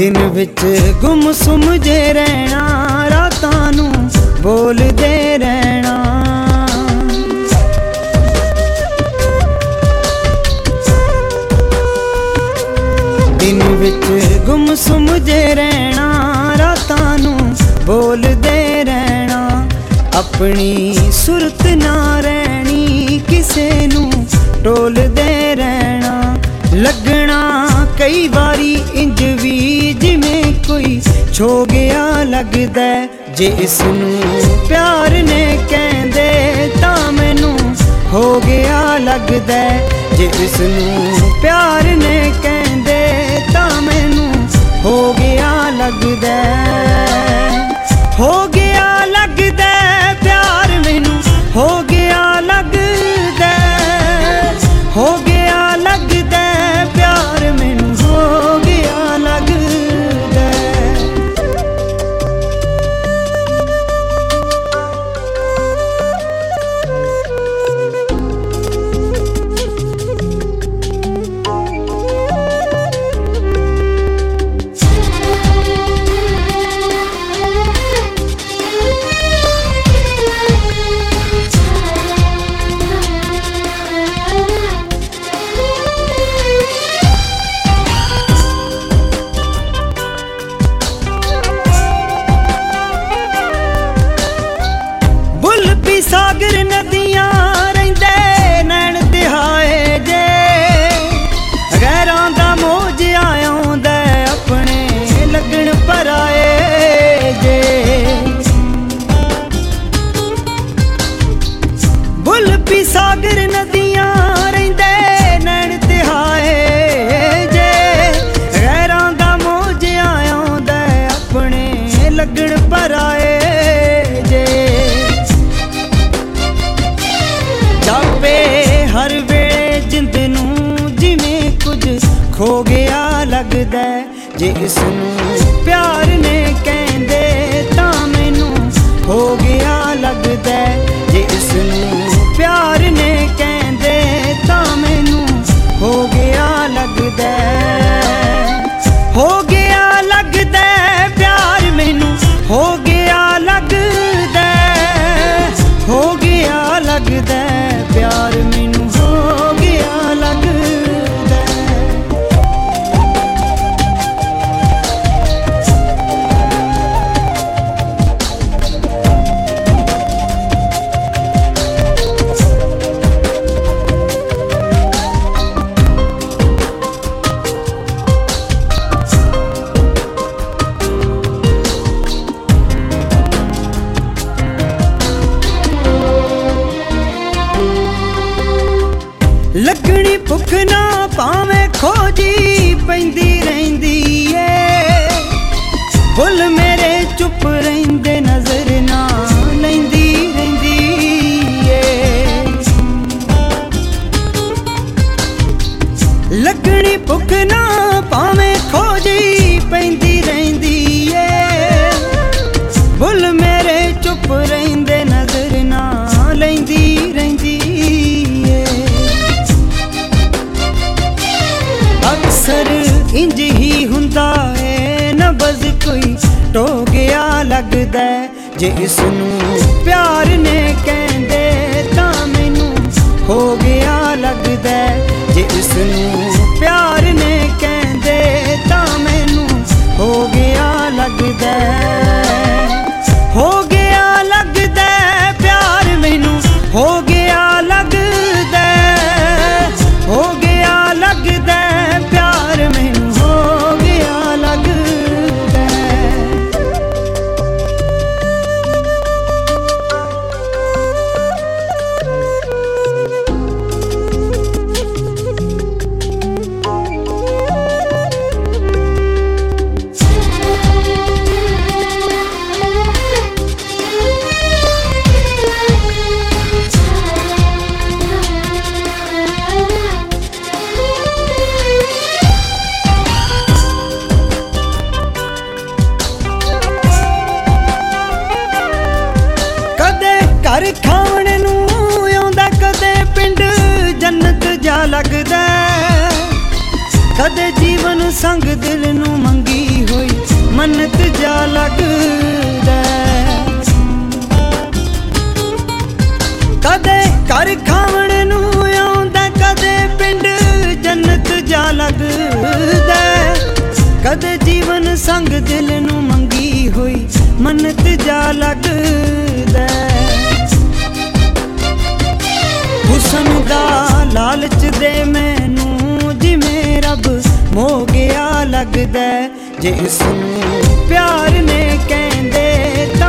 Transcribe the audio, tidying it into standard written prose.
दिन विच गुमसुम जे रहना, रातां नूं बोलदे रहना। दिन विच गुमसुम जे रहना, रातां नूं बोलदे रहना। अपनी सुरत ना रहनी, किसे नूं टोलदे रहना। लगना कई बारी इंज भी जिवें कोई छो गया लगदा। जे इसनूं प्यार ने कहंदे तां मैनूं हो गया लगदा। जे इसनूं प्यार ने कहंदे तां मैनूं हो गया लगदा। हो गया लगदा प्यार मैनूं, हो गया लगदा। हो गया लगदा प्यार मैनूं, हो गया लगदा। सागर नदियां रहिंदे नैन तिहाए जे, गैरां दा मोज आउंदा अपने लगन पराए जे। बुलपी सागर नदियां रहिंदे नैन तिहाए जे, गैरां दा मोज आउंदा अपने लगन पराए जे। जापे हर वेले जिंद नूं जिवें कुछ खो गया लगदा। जे इसनूं प्यार ने कहंदे तां मैनूं हो गया लगदा। जे इसनूं प्यार ने कहंदे तां मैनूं हो गया लगदा। हो गया लगदा प्यार मैनूं, हो गया लगदा। हो गया लगदा प्यार मैनूं, हो गया लगदा। लगनी भुख ना भावें खोजी पैंदी रहिंदी ए, फुल मेरे चुप रहिंदे नजर ना लैंदी रहिंदी ए। लगनी भुख ना भावें खोजी पैंदी रहिंदी ए, फुल मेरे चुप रहिंदे नजर ना लैंदी रहिंदी ए। अक्सर इंज ही हुंदा है नबज़ कोई टो गया लगदा। जे इसनूं प्यार ने कहंदे तां मैनूं हो गया लगदा। जे इसनूं प्यार ने कहंदे तां मैनूं हो गया लगदा। हो गया लगदा प्यार मैनूं, हो गया लगदा। हो गया लगदा प्यार मैनूं, हो गया लगदा। घर खाने नूं आउंदा कदे पिंड जन्नत जा लगदा। कदे जीवन संग दिल नूं मंगी होई ਲੱਗਦਾ। ਕਦੇ ਘਰ ਖਾਵਣ ਨੂੰ ਆਉਂਦਾ, ਕਦੇ ਪਿੰਡ ਜੰਨਤ ਜਾ ਲੱਗਦਾ। ਕਦੇ ਜੀਵਨ ਸੰਗ ਦਿਲ ਨੂੰ ਮੰਗੀ ਹੋਈ ਮੰਨਤ ਜਾ ਲੱਗਦਾ। ਹੁਸਨ ਦਾ ਲਾਲਚ ਦੇ ਮੈਨੂੰ ਜਿਵੇਂ ਰੱਬ ਮੋਹ ਗਿਆ ਲੱਗਦਾ। ਜੇ ਇਸ ਨੂੰ ਪਿਆਰ ਨੇ ਕਹਿੰਦੇ